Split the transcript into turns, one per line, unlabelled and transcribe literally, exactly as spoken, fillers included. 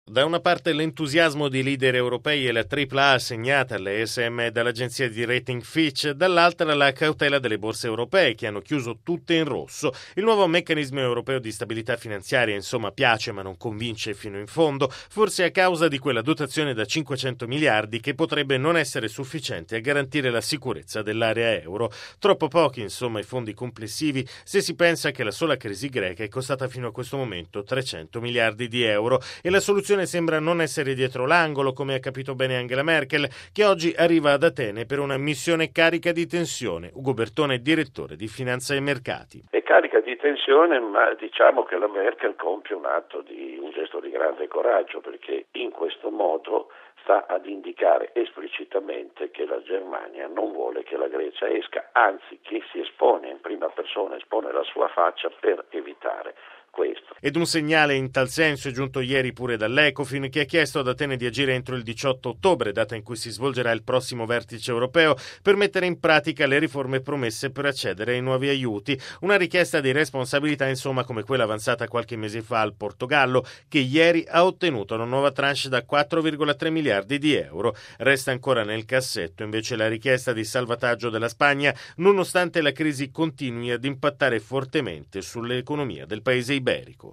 Da una parte l'entusiasmo di leader europei e la tripla A assegnata alle E S M dall'agenzia di rating Fitch, dall'altra la cautela delle borse europee che hanno chiuso tutte in rosso. Il nuovo meccanismo europeo di stabilità finanziaria insomma piace ma non convince fino in fondo, forse a causa di quella dotazione da cinquecento miliardi che potrebbe non essere sufficiente a garantire la sicurezza dell'area euro. Troppo pochi insomma i fondi complessivi se si pensa che la sola crisi greca è costata fino a questo momento trecento miliardi di euro e la soluzione sembra non essere dietro l'angolo, come ha capito bene Angela Merkel, che oggi arriva ad Atene per una missione carica di tensione. Ugo Bertone, direttore di Finanza e Mercati.
È carica di tensione, ma diciamo che la Merkel compie un atto di un gesto di grande coraggio, perché in questo modo sta ad indicare esplicitamente che la Germania non vuole che la Grecia esca, anzi che si espone in prima persona, espone la sua faccia per evitare questo.
Ed un segnale in tal senso è giunto ieri pure dall'Ecofin, che ha chiesto ad Atene di agire entro il diciotto ottobre, data in cui si svolgerà il prossimo vertice europeo, per mettere in pratica le riforme promesse per accedere ai nuovi aiuti. Una richiesta di responsabilità, insomma, come quella avanzata qualche mese fa al Portogallo, che ieri ha ottenuto una nuova tranche da quattro virgola tre miliardi di euro. Resta ancora nel cassetto invece la richiesta di salvataggio della Spagna, nonostante la crisi continui ad impattare fortemente sull'economia del paese iberico.